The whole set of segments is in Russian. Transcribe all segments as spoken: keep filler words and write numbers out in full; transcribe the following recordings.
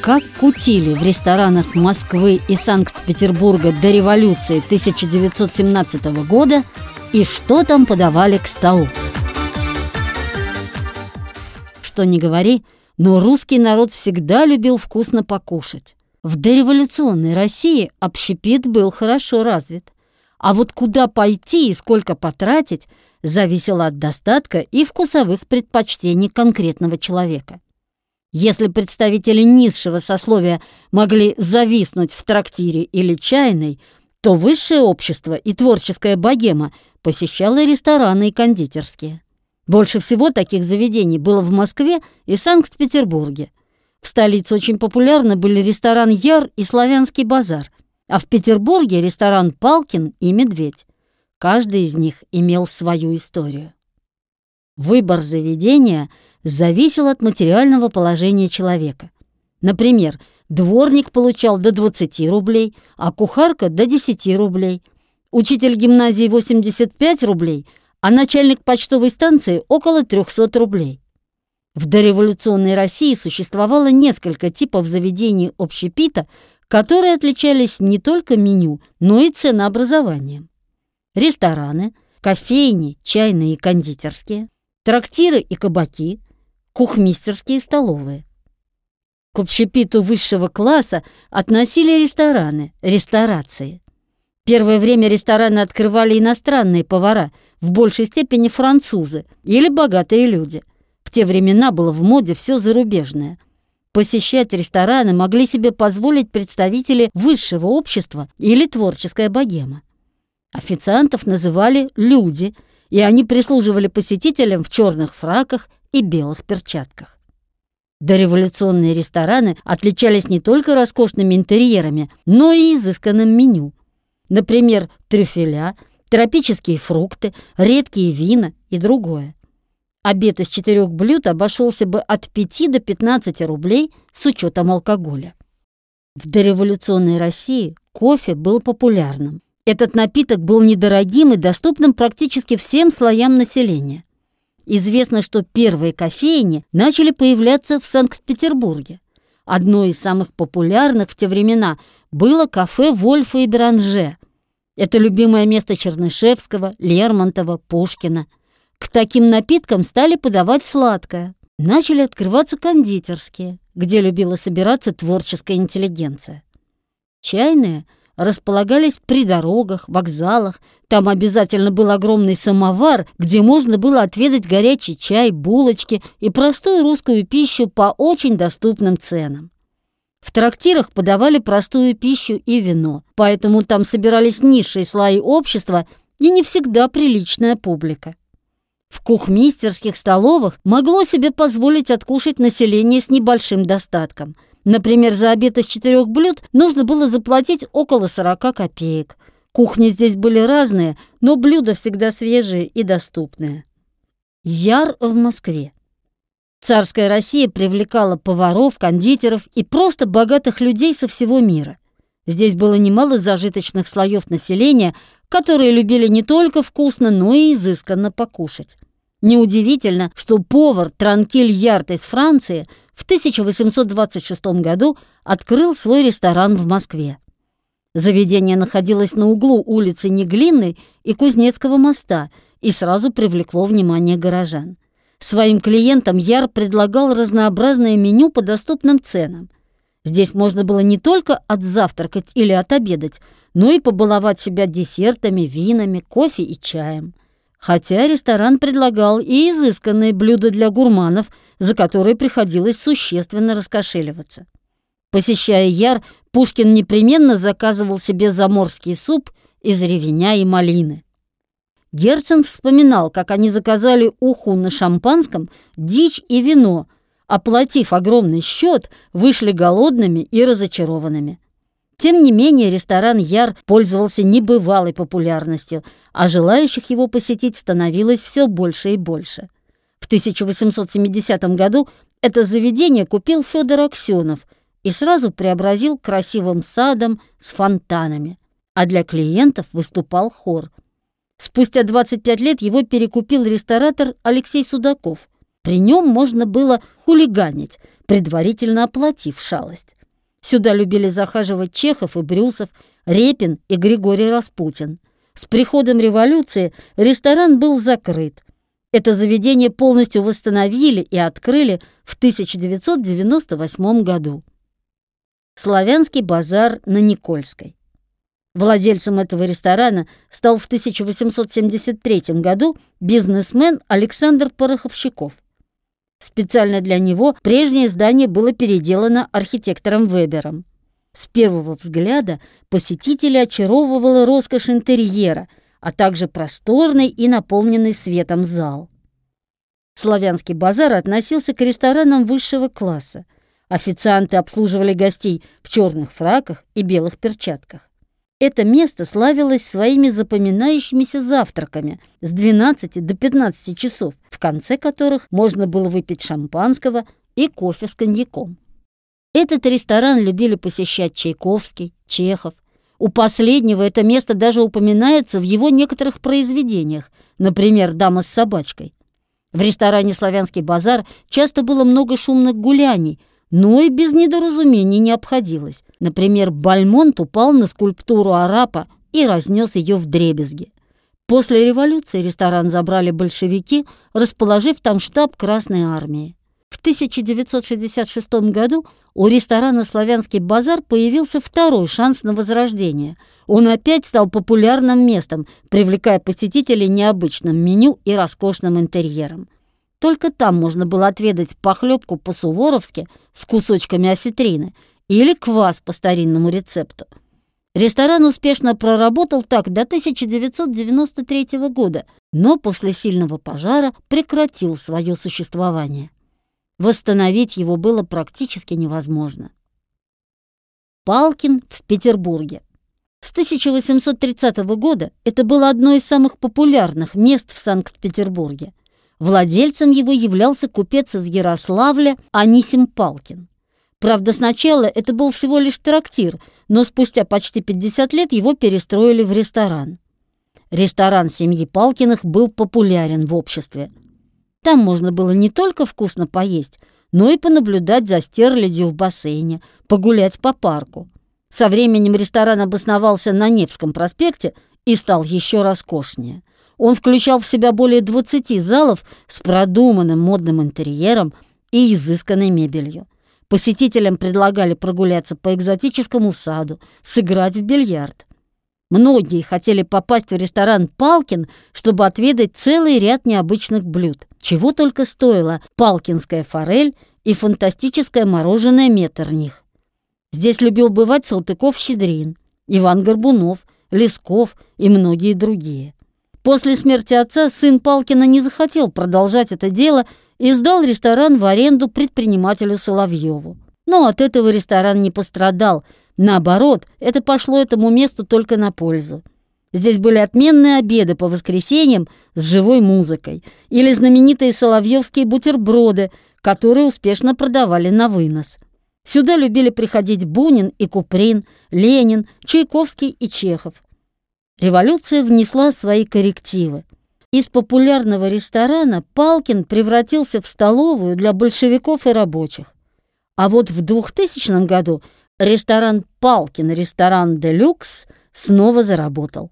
Как кутили в ресторанах Москвы и Санкт-Петербурга до революции тысяча девятьсот семнадцатого года и что там подавали к столу. Что ни говори, но русский народ всегда любил вкусно покушать. В дореволюционной России общепит был хорошо развит. А вот куда пойти и сколько потратить зависело от достатка и вкусовых предпочтений конкретного человека. Если представители низшего сословия могли зависнуть в трактире или чайной, то высшее общество и творческая богема посещала рестораны и кондитерские. Больше всего таких заведений было в Москве и Санкт-Петербурге. В столице очень популярны были ресторан «Яр» и «Славянский базар», а в Петербурге ресторан «Палкин» и «Медведь». Каждый из них имел свою историю. Выбор заведения зависел от материального положения человека. Например, дворник получал до двадцати рублей, а кухарка до десяти рублей, учитель гимназии восемьдесят пять рублей, а начальник почтовой станции около трехсот рублей. В дореволюционной России существовало несколько типов заведений общепита, которые отличались не только меню, но и ценообразованием. Рестораны, кофейни, чайные и кондитерские, трактиры и кабаки, кухмистерские и столовые. К общепиту высшего класса относили рестораны, ресторации. Первое время рестораны открывали иностранные повара, в большей степени французы или богатые люди. В те времена было в моде все зарубежное. Посещать рестораны могли себе позволить представители высшего общества или творческая богема. Официантов называли «люди», и они прислуживали посетителям в черных фраках и белых перчатках. Дореволюционные рестораны отличались не только роскошными интерьерами, но и изысканным меню. Например, трюфеля, тропические фрукты, редкие вина и другое. Обед из четырех блюд обошелся бы от пяти до пятнадцати рублей с учетом алкоголя. В дореволюционной России кофе был популярным. Этот напиток был недорогим и доступным практически всем слоям населения. Известно, что первые кофейни начали появляться в Санкт-Петербурге. Одно из самых популярных в те времена было кафе Вольфа и Беранже. Это любимое место Чернышевского, Лермонтова, Пушкина. К таким напиткам стали подавать сладкое. Начали открываться кондитерские, где любила собираться творческая интеллигенция. Чайные располагались при дорогах, вокзалах. Там обязательно был огромный самовар, где можно было отведать горячий чай, булочки и простую русскую пищу по очень доступным ценам. В трактирах подавали простую пищу и вино, поэтому там собирались низшие слои общества и не всегда приличная публика. В кухмистерских столовых могло себе позволить откушать население с небольшим достатком. Например, за обед из четырех блюд нужно было заплатить около сорока копеек. Кухни здесь были разные, но блюда всегда свежие и доступные. Яр в Москве. Царская Россия привлекала поваров, кондитеров и просто богатых людей со всего мира. Здесь было немало зажиточных слоев населения, которые любили не только вкусно, но и изысканно покушать. Неудивительно, что повар Транкиль Ярд из Франции в тысяча восемьсот двадцать шестом году открыл свой ресторан в Москве. Заведение находилось на углу улицы Неглинной и Кузнецкого моста и сразу привлекло внимание горожан. Своим клиентам Яр предлагал разнообразное меню по доступным ценам. Здесь можно было не только отзавтракать или отобедать, но и побаловать себя десертами, винами, кофе и чаем. Хотя ресторан предлагал и изысканные блюда для гурманов, за которые приходилось существенно раскошеливаться. Посещая Яр, Пушкин непременно заказывал себе заморский суп из ревеня и малины. Герцен вспоминал, как они заказали уху на шампанском, дичь и вино, оплатив огромный счет, вышли голодными и разочарованными. Тем не менее, ресторан Яр пользовался небывалой популярностью, а желающих его посетить становилось все больше и больше. В тысяча восемьсот семидесятом году это заведение купил Федор Аксенов и сразу преобразил красивым садом с фонтанами, а для клиентов выступал хор. Спустя двадцать пять лет его перекупил ресторатор Алексей Судаков. При нем можно было хулиганить, предварительно оплатив шалость. Сюда любили захаживать Чехов и Брюсов, Репин и Григорий Распутин. С приходом революции ресторан был закрыт. Это заведение полностью восстановили и открыли в тысяча девятьсот девяносто восьмом году. Славянский базар на Никольской. Владельцем этого ресторана стал в тысяча восемьсот семьдесят третьем году бизнесмен Александр Пороховщиков. Специально для него прежнее здание было переделано архитектором Вебером. С первого взгляда посетителя очаровывала роскошь интерьера, а также просторный и наполненный светом зал. Славянский базар относился к ресторанам высшего класса. Официанты обслуживали гостей в черных фраках и белых перчатках. Это место славилось своими запоминающимися завтраками с двенадцати до пятнадцати часов, в конце которых можно было выпить шампанского и кофе с коньяком. Этот ресторан любили посещать Чайковский, Чехов. У последнего это место даже упоминается в его некоторых произведениях, например, «Дама с собачкой». В ресторане «Славянский базар» часто было много шумных гуляний, но и без недоразумений не обходилось. Например, Бальмонт упал на скульптуру арапа и разнес ее вдребезги. После революции ресторан забрали большевики, расположив там штаб Красной армии. В тысяча девятьсот шестьдесят шестом году у ресторана «Славянский базар» появился второй шанс на возрождение. Он опять стал популярным местом, привлекая посетителей необычным меню и роскошным интерьером. Только там можно было отведать похлебку по-суворовски с кусочками осетрины или квас по старинному рецепту. Ресторан успешно проработал так до тысяча девятьсот девяносто третьего года, но после сильного пожара прекратил свое существование. Восстановить его было практически невозможно. Палкин в Петербурге. С тысяча восемьсот тридцатого года это было одно из самых популярных мест в Санкт-Петербурге. Владельцем его являлся купец из Ярославля Анисим Палкин. Правда, сначала это был всего лишь трактир, но спустя почти пятьдесят лет его перестроили в ресторан. Ресторан семьи Палкиных был популярен в обществе. Там можно было не только вкусно поесть, но и понаблюдать за стерлядью в бассейне, погулять по парку. Со временем ресторан обосновался на Невском проспекте и стал еще роскошнее. Он включал в себя более двадцати залов с продуманным модным интерьером и изысканной мебелью. Посетителям предлагали прогуляться по экзотическому саду, сыграть в бильярд. Многие хотели попасть в ресторан «Палкин», чтобы отведать целый ряд необычных блюд. Чего только стоила палкинская форель и фантастическое мороженое Меттерних. Здесь любил бывать Салтыков-Щедрин, Иван Горбунов, Лесков и многие другие. После смерти отца сын Палкина не захотел продолжать это дело и сдал ресторан в аренду предпринимателю Соловьеву. Но от этого ресторан не пострадал. Наоборот, это пошло этому месту только на пользу. Здесь были отменные обеды по воскресеньям с живой музыкой или знаменитые соловьевские бутерброды, которые успешно продавали на вынос. Сюда любили приходить Бунин и Куприн, Ленин, Чайковский и Чехов. Революция внесла свои коррективы. Из популярного ресторана Палкин превратился в столовую для большевиков и рабочих. А вот в двухтысячном году ресторан «Палкин» ресторан «Де Люкс» снова заработал.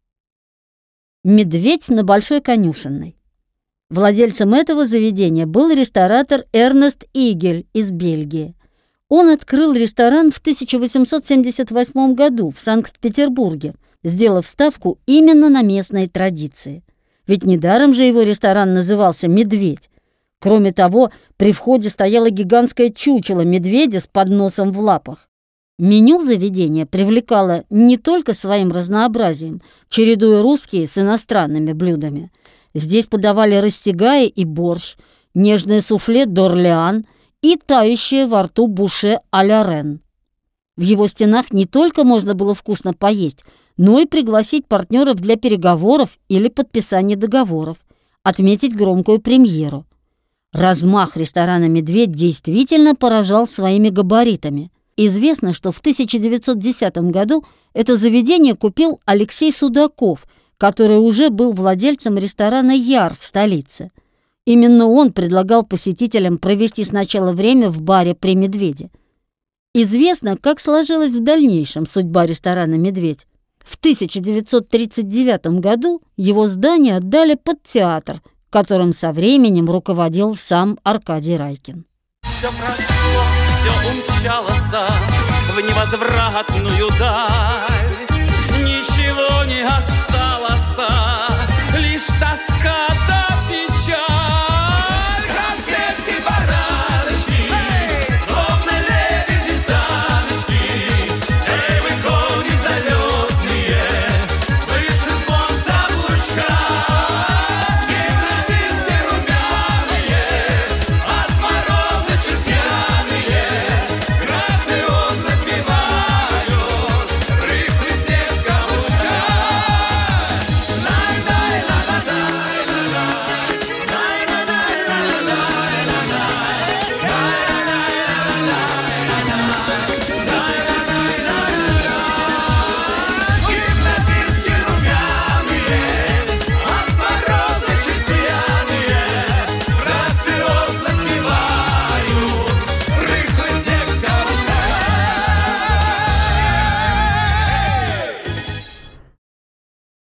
«Медведь на Большой Конюшенной». Владельцем этого заведения был ресторатор Эрнест Игель из Бельгии. Он открыл ресторан в тысяча восемьсот семьдесят восьмом году в Санкт-Петербурге, сделав ставку именно на местные традиции. Ведь недаром же его ресторан назывался «Медведь». Кроме того, при входе стояло гигантское чучело медведя с подносом в лапах. Меню заведения привлекало не только своим разнообразием, чередуя русские с иностранными блюдами. Здесь подавали растягай и борщ, нежное суфле д'Орлеан и тающее во рту буше а-ля Рен. В его стенах не только можно было вкусно поесть, но и пригласить партнеров для переговоров или подписания договоров, отметить громкую премьеру. Размах ресторана «Медведь» действительно поражал своими габаритами. Известно, что в тысяча девятьсот десятом году это заведение купил Алексей Судаков, который уже был владельцем ресторана «Яр» в столице. Именно он предлагал посетителям провести сначала время в баре при «Медведе». Известно, как сложилась в дальнейшем судьба ресторана «Медведь». В тысяча девятьсот тридцать девятом году его здание отдали под театр, которым со временем руководил сам Аркадий Райкин. Все прошло, все умчалось в невозвратную даль. Ничего не осталось, лишь тоска.